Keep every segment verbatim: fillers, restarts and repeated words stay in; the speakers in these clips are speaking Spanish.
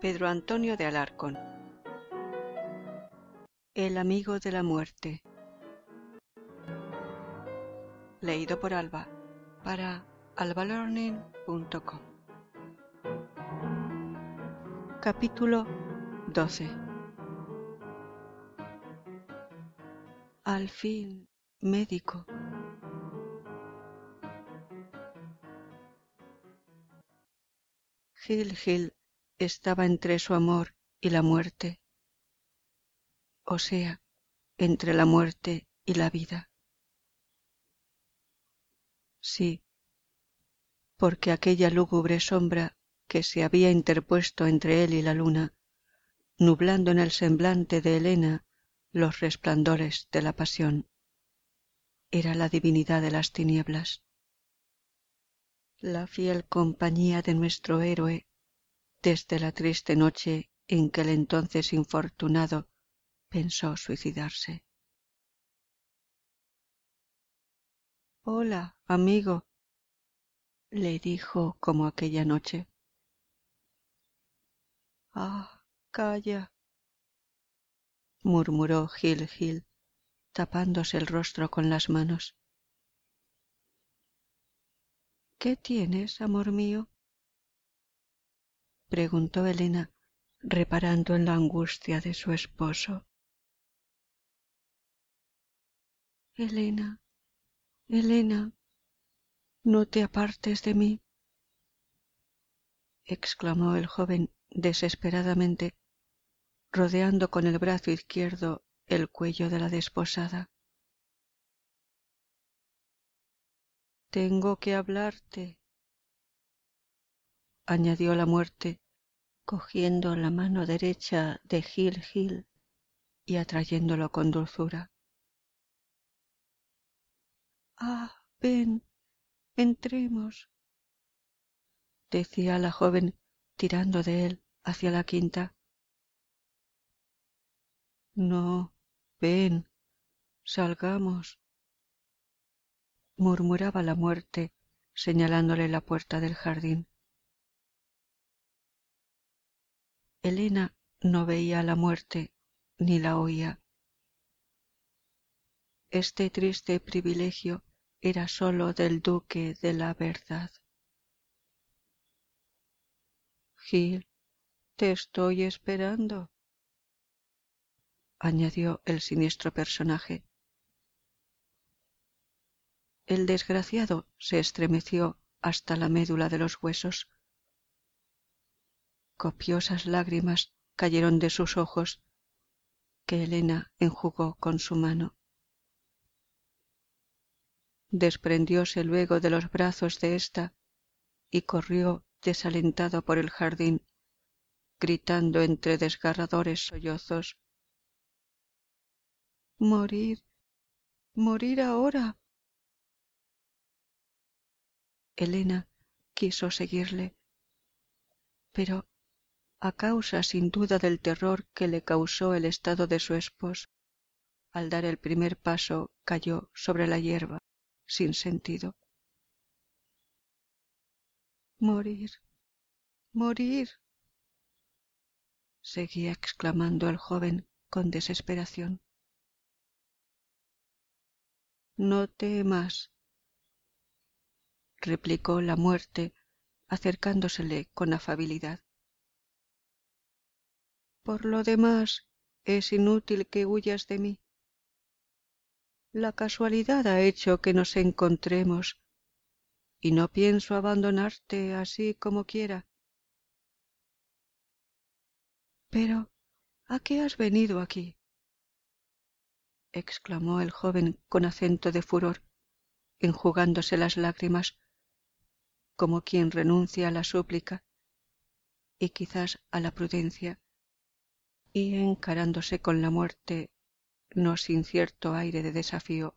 Pedro Antonio de Alarcón. El amigo de la muerte. Leído por Alba para alba learning punto com. Capítulo doce. Al fin, médico. Gil Gil estaba entre su amor y la muerte, o sea, entre la muerte y la vida. Sí, porque aquella lúgubre sombra que se había interpuesto entre él y la luna, nublando en el semblante de Helena los resplandores de la pasión, era la divinidad de las tinieblas, la fiel compañía de nuestro héroe desde la triste noche en que el entonces infortunado pensó suicidarse. «Hola, amigo», le dijo como aquella noche. «Ah, calla», murmuró Gil Gil, tapándose el rostro con las manos. «¿Qué tienes, amor mío?», preguntó Helena, reparando en la angustia de su esposo. «Helena, Helena, no te apartes de mí», exclamó el joven desesperadamente, rodeando con el brazo izquierdo el cuello de la desposada. «Tengo que hablarte», añadió la muerte, cogiendo la mano derecha de Gil Gil y atrayéndolo con dulzura. «Ah, ven, entremos», decía la joven tirando de él hacia la quinta. «No, ven, salgamos», murmuraba la muerte señalándole la puerta del jardín. Helena no veía a la muerte ni la oía. Este triste privilegio era sólo del duque de la verdad. «Gil, te estoy esperando», añadió el siniestro personaje. El desgraciado se estremeció hasta la médula de los huesos. Copiosas lágrimas cayeron de sus ojos, que Helena enjugó con su mano. Desprendióse luego de los brazos de ésta y corrió desalentado por el jardín, gritando entre desgarradores sollozos: «¡Morir! ¡Morir ahora!». Helena quiso seguirle, pero a causa sin duda del terror que le causó el estado de su esposo, al dar el primer paso cayó sobre la hierba sin sentido. «Morir, morir», seguía exclamando el joven con desesperación. «No temas», replicó la muerte acercándosele con afabilidad. «Por lo demás, es inútil que huyas de mí. La casualidad ha hecho que nos encontremos y no pienso abandonarte así como quiera». «Pero, ¿a qué has venido aquí?», exclamó el joven con acento de furor, enjugándose las lágrimas, como quien renuncia a la súplica y quizás a la prudencia, y encarándose con la muerte no sin cierto aire de desafío.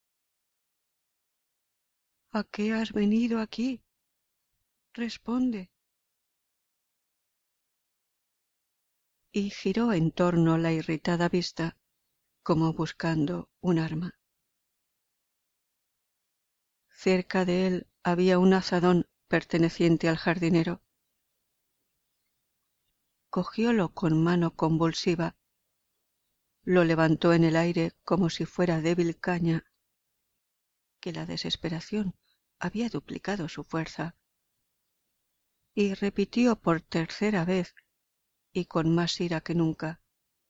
«¿A qué has venido aquí? Responde». Y giró en torno la irritada vista, como buscando un arma. Cerca de él había un azadón perteneciente al jardinero. cogiólo con mano convulsiva, lo levantó en el aire como si fuera débil caña, que la desesperación había duplicado su fuerza, y repitió por tercera vez y con más ira que nunca: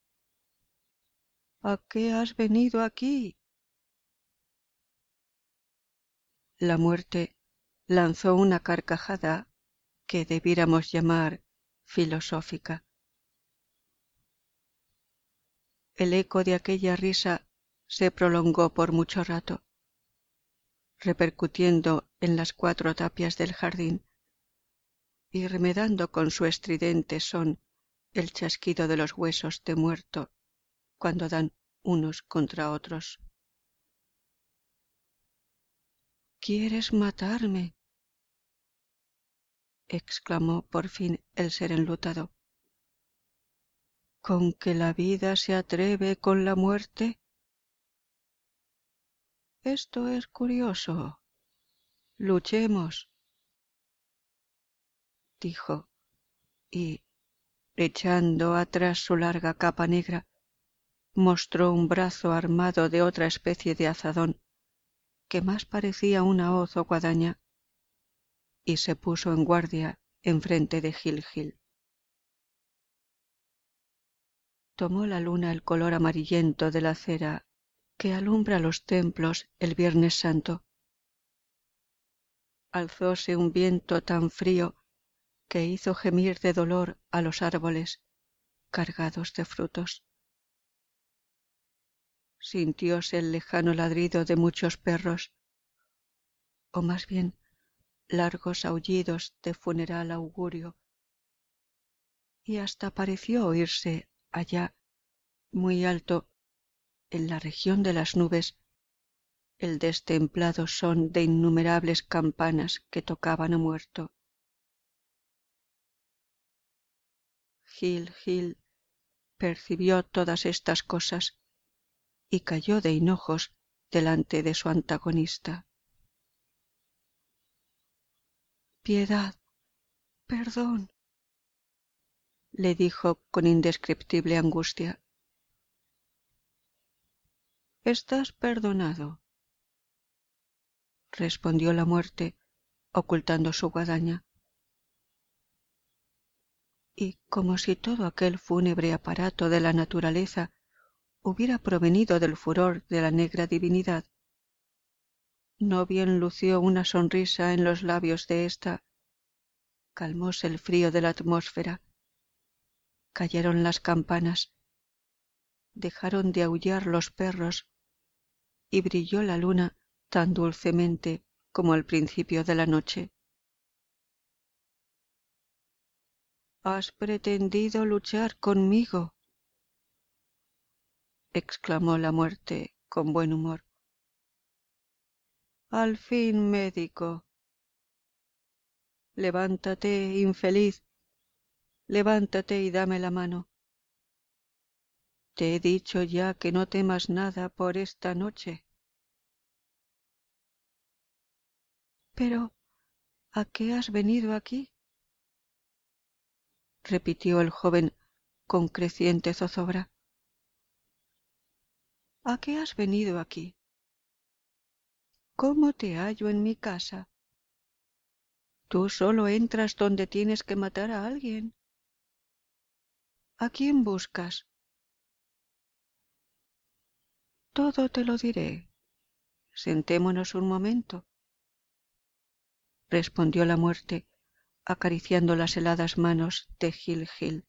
¿A qué has venido aquí? La muerte lanzó una carcajada que debiéramos llamar filosófica. El eco de aquella risa se prolongó por mucho rato, repercutiendo en las cuatro tapias del jardín y remedando con su estridente son el chasquido de los huesos de muerto cuando dan unos contra otros. ¿Quieres matarme?, exclamó por fin el ser enlutado. ¿Con que la vida se atreve con la muerte? Esto es curioso. Luchemos, dijo, y, echando atrás su larga capa negra, mostró un brazo armado de otra especie de azadón que más parecía una hoz o guadaña, y se puso en guardia enfrente de Gil Gil. Tomó la luna el color amarillento de la cera que alumbra los templos el Viernes Santo. Alzóse un viento tan frío que hizo gemir de dolor a los árboles cargados de frutos. Sintióse el lejano ladrido de muchos perros, o más bien largos aullidos de funeral augurio, y hasta pareció oírse allá, muy alto, en la región de las nubes, el destemplado son de innumerables campanas que tocaban a muerto. Gil Gil percibió todas estas cosas y cayó de hinojos delante de su antagonista. Piedad, perdón, le dijo con indescriptible angustia. Estás perdonado, respondió la muerte, ocultando su guadaña. Y como si todo aquel fúnebre aparato de la naturaleza hubiera provenido del furor de la negra divinidad, no bien lució una sonrisa en los labios de ésta, calmóse el frío de la atmósfera, cayeron las campanas, dejaron de aullar los perros y brilló la luna tan dulcemente como al principio de la noche. ¿Has pretendido luchar conmigo?, exclamó la muerte con buen humor. Al fin, médico. Levántate, infeliz, levántate y dame la mano. Te he dicho ya que no temas nada por esta noche. Pero, ¿a qué has venido aquí?, repitió el joven con creciente zozobra. ¿A qué has venido aquí? ¿Cómo te hallo en mi casa? Tú solo entras donde tienes que matar a alguien. ¿A quién buscas? Todo te lo diré. Sentémonos un momento, respondió la muerte, acariciando las heladas manos de Gil Gil.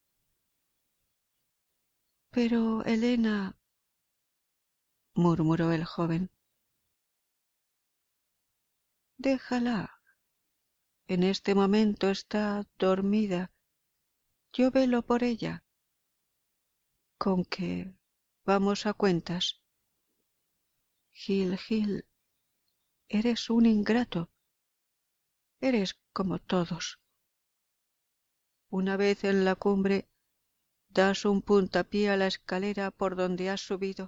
Pero, Elena, murmuró el joven. Déjala. En este momento está dormida. Yo velo por ella. ¿Con qué vamos a cuentas? Gil Gil, eres un ingrato. Eres como todos. Una vez en la cumbre, das un puntapié a la escalera por donde has subido.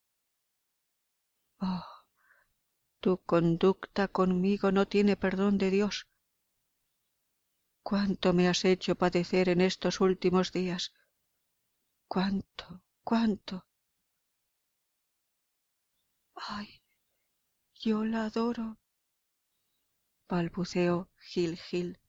Oh, tu conducta conmigo no tiene perdón de Dios. cuánto me has hecho padecer en estos últimos días. Cuánto, cuánto. Ay, yo la adoro, balbuceó Gil Gil.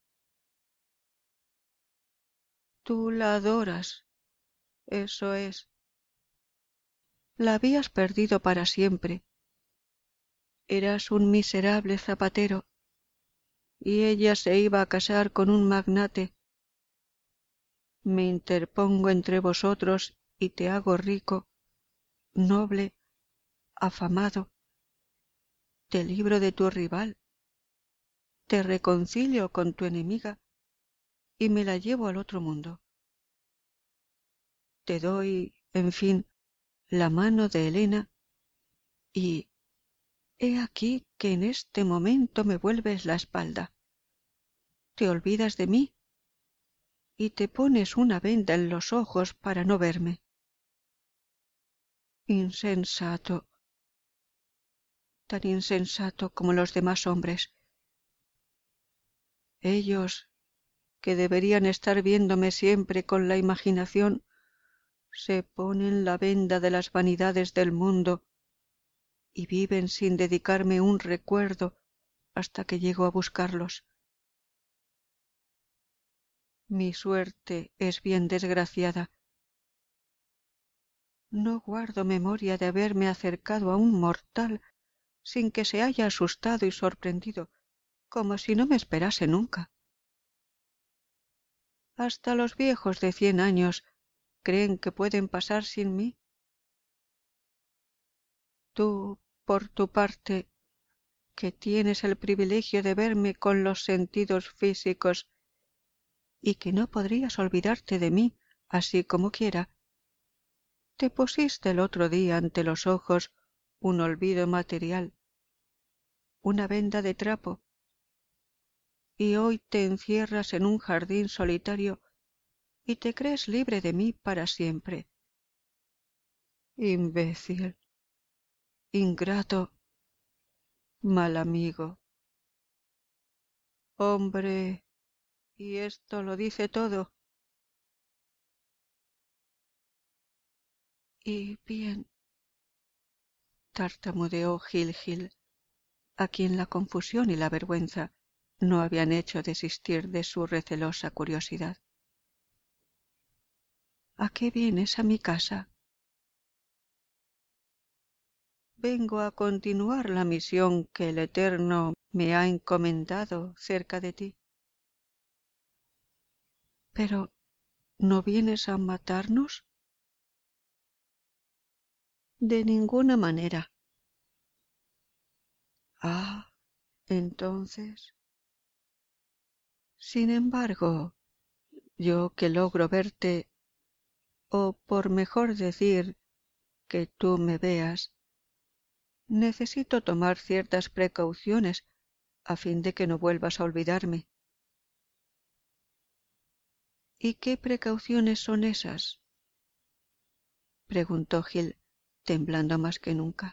Tú la adoras, eso es. La habías perdido para siempre. Eras un miserable zapatero, y ella se iba a casar con un magnate. Me interpongo entre vosotros y te hago rico, noble, afamado. Te libro de tu rival, te reconcilio con tu enemiga y me la llevo al otro mundo. Te doy, en fin, la mano de Helena y he aquí que en este momento me vuelves la espalda. Te olvidas de mí y te pones una venda en los ojos para no verme. Insensato, tan insensato como los demás hombres. Ellos, que deberían estar viéndome siempre con la imaginación, se ponen la venda de las vanidades del mundo y viven sin dedicarme un recuerdo hasta que llego a buscarlos. Mi suerte es bien desgraciada. No guardo memoria de haberme acercado a un mortal sin que se haya asustado y sorprendido, como si no me esperase nunca. Hasta los viejos de cien años creen que pueden pasar sin mí. Tú, por tu parte, que tienes el privilegio de verme con los sentidos físicos y que no podrías olvidarte de mí así como quiera, te pusiste el otro día ante los ojos un olvido material, una venda de trapo, y hoy te encierras en un jardín solitario y te crees libre de mí para siempre. Imbécil, ingrato, mal amigo. Hombre, y esto lo dice todo. Y bien, tartamudeó Gil Gil, a quien la confusión y la vergüenza no habían hecho desistir de su recelosa curiosidad. ¿A qué vienes a mi casa? Vengo a continuar la misión que el Eterno me ha encomendado cerca de ti. Pero, ¿no vienes a matarnos? De ninguna manera. Ah, entonces. Sin embargo, yo que logro verte, o por mejor decir, que tú me veas, necesito tomar ciertas precauciones a fin de que no vuelvas a olvidarme. ¿Y qué precauciones son esas? Preguntó Gil, temblando más que nunca.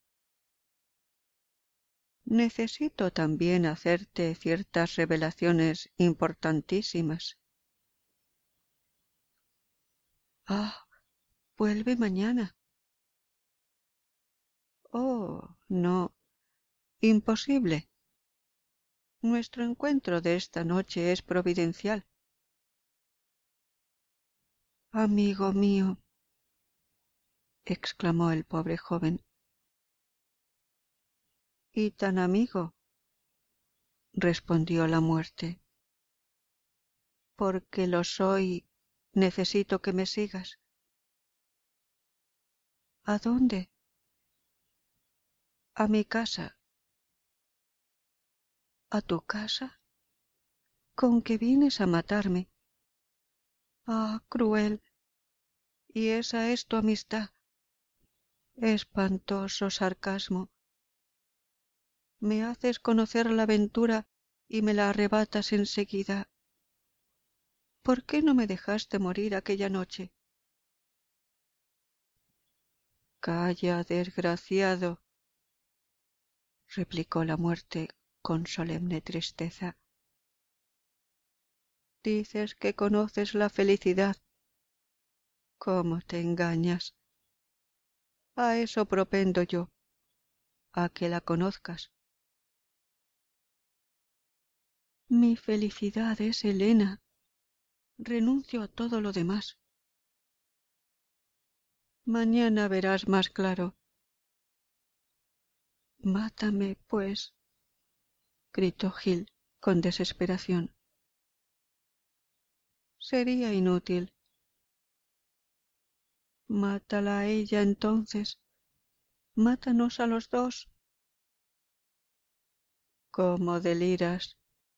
Necesito también hacerte ciertas revelaciones importantísimas. Ah, vuelve mañana. Oh, no, imposible. Nuestro encuentro de esta noche es providencial. Amigo mío, exclamó el pobre joven. Y tan amigo, respondió la muerte. Porque lo soy, necesito que me sigas. ¿A dónde? A mi casa. ¿A tu casa? ¿Con que vienes a matarme? Ah, cruel. ¿Y esa es tu amistad? Espantoso sarcasmo. Me haces conocer la aventura y me la arrebatas enseguida. ¿Por qué no me dejaste morir aquella noche? Calla, desgraciado, replicó la muerte con solemne tristeza. Dices que conoces la felicidad. ¿Cómo te engañas? A eso propendo yo, a que la conozcas. Mi felicidad es Elena. Renuncio a todo lo demás. Mañana verás más claro. Mátame, pues, gritó Gil con desesperación. Sería inútil. Mátala a ella entonces. Mátanos a los dos. ¿Cómo deliras?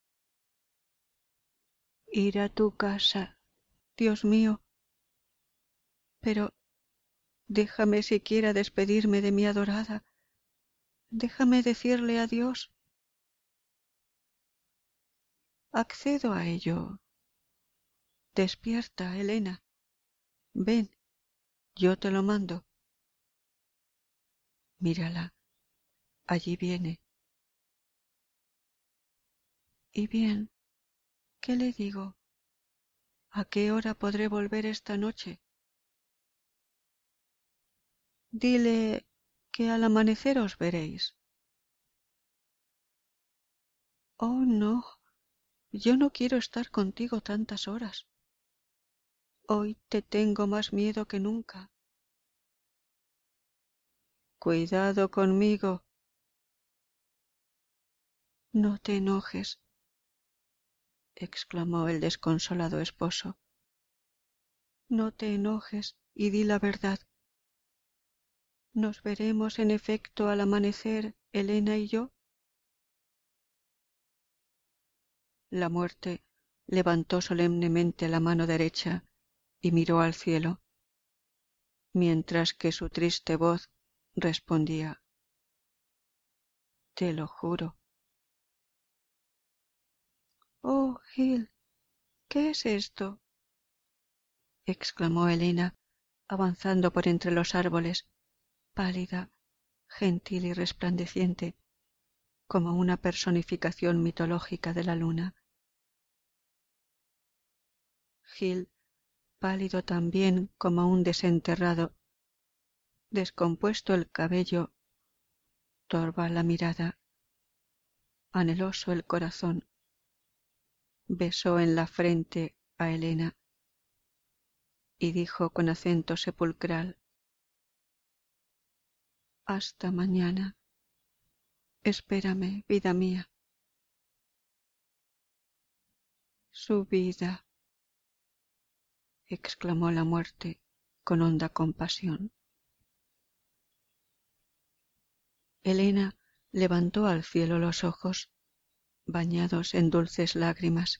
Ir a tu casa, Dios mío. Pero déjame siquiera despedirme de mi adorada. Déjame decirle adiós. Accedo a ello. Despierta, Elena. Ven, yo te lo mando. Mírala, allí viene. Y bien, ¿qué le digo? ¿A qué hora podré volver esta noche? Dile que al amanecer os veréis. Oh, no, yo no quiero estar contigo tantas horas. Hoy te tengo más miedo que nunca. Cuidado conmigo. No te enojes, exclamó el desconsolado esposo. No te enojes y di la verdad. ¿Nos veremos en efecto al amanecer, Elena y yo? La muerte levantó solemnemente la mano derecha y miró al cielo, mientras que su triste voz respondía: Te lo juro. Oh, Gil, ¿qué es esto? Exclamó Elena, avanzando por entre los árboles, pálida, gentil y resplandeciente, como una personificación mitológica de la luna. Gil, pálido también como un desenterrado, descompuesto el cabello, torva la mirada, anheloso el corazón, besó en la frente a Elena y dijo con acento sepulcral: Hasta mañana. Espérame, vida mía. Su vida, exclamó la muerte con honda compasión. Elena levantó al cielo los ojos, bañados en dulces lágrimas.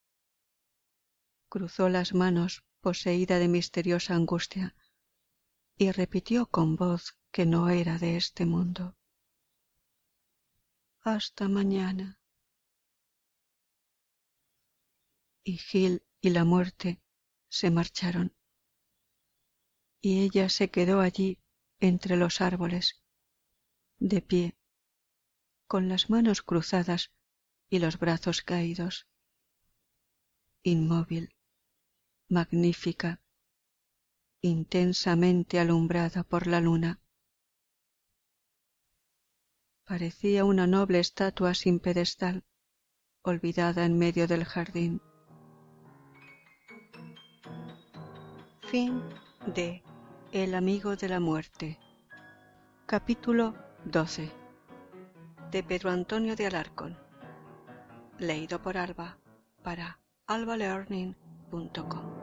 Cruzó las manos, poseída de misteriosa angustia, y repitió con voz que no era de este mundo: Hasta mañana. Y Gil y la muerte se marcharon, y ella se quedó allí entre los árboles, de pie, con las manos cruzadas y los brazos caídos, inmóvil, magnífica, intensamente alumbrada por la luna. Parecía una noble estatua sin pedestal, olvidada en medio del jardín. Fin de El amigo de la muerte. Capítulo doce. De Pedro Antonio de Alarcón. Leído por Alba para alba learning punto com.